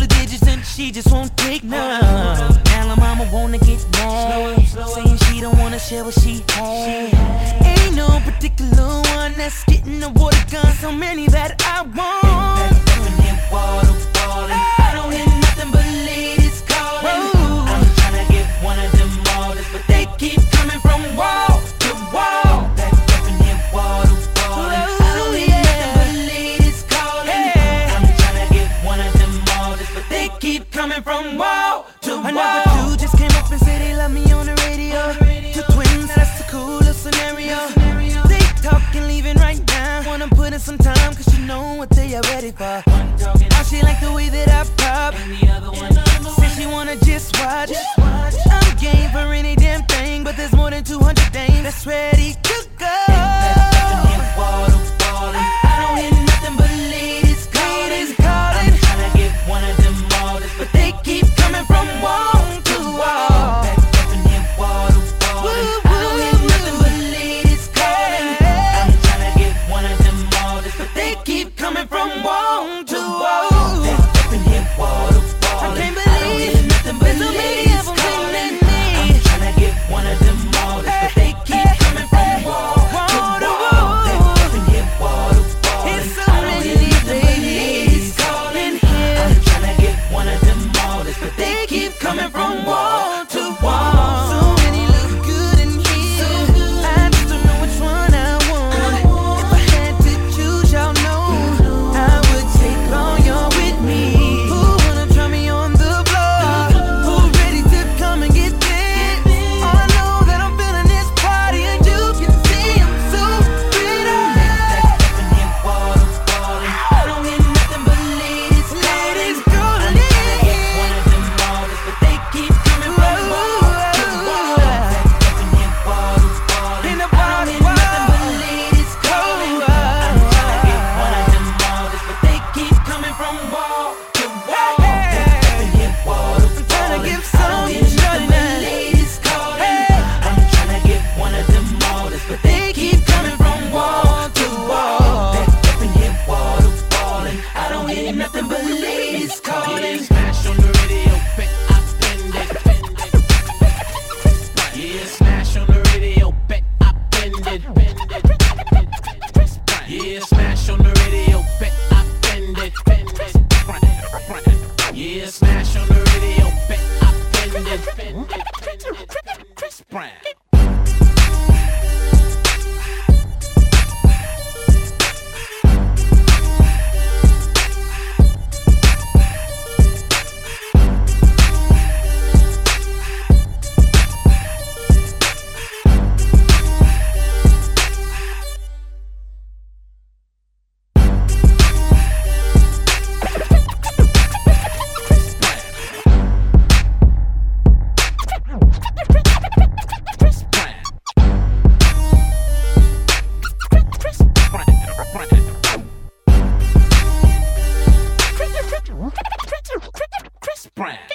of digits and she just won't take none. Now her mama wanna get mad, saying she don't wanna share what she had. Ain't no particular one that's getting the water gun. So many that I want. Water falling. I don't hear nothing but ladies calling. I'm tryna get one of them orders, but they keep coming from wall to wall. That definite water falling. I don't hear nothing but ladies calling. I'm tryna get one of them orders, but they keep coming from wall to wall. Another dude just came up and said they love me on the radio. Two twins, that's the coolest scenario. They talking, leaving right now. Wanna put in some time, cause you know what they are ready for. Now she like the way that I pop, and the other one says she wanna just watch. I'm game for any damn thing, but there's more than 200 dames that's ready to go. Water falling. I don't hear nothing but ladies calling. I'm tryna get one of them orders, but they keep coming from wall to wall. That definite water falling. I don't hear nothing but ladies calling. I'm tryna get one of them orders, but they keep coming from wall to wall. Coming from wall to wall. So many look good in here. I just don't know which one I want. If I had to choose, y'all know I would take all y'all with me. Who wanna try me on the floor? Who ready to come and get this? All I know that I'm feeling this party, and you can see I'm so pretty. That definite water falling. I don't hear nothing but ladies calling. Keep coming from wall to wall. That definite water falling. I don't hear nothing but ladies calling. I'm tryna get one of them orders, but they keep coming from wall to wall. That definite water falling. I'm tryna give some. I don't hear nothing but ladies calling. I'm tryna get one of them orders, but they keep coming from wall to wall. That definite water falling. I don't hear nothing but ladies calling. Smash on the radio, yeah, smash on the radio, bet I bend it. Yeah, smash on the radio, bet I bend it. Yeah, smash on the radio, bet I bend it. Chris Brown. Chris Brown.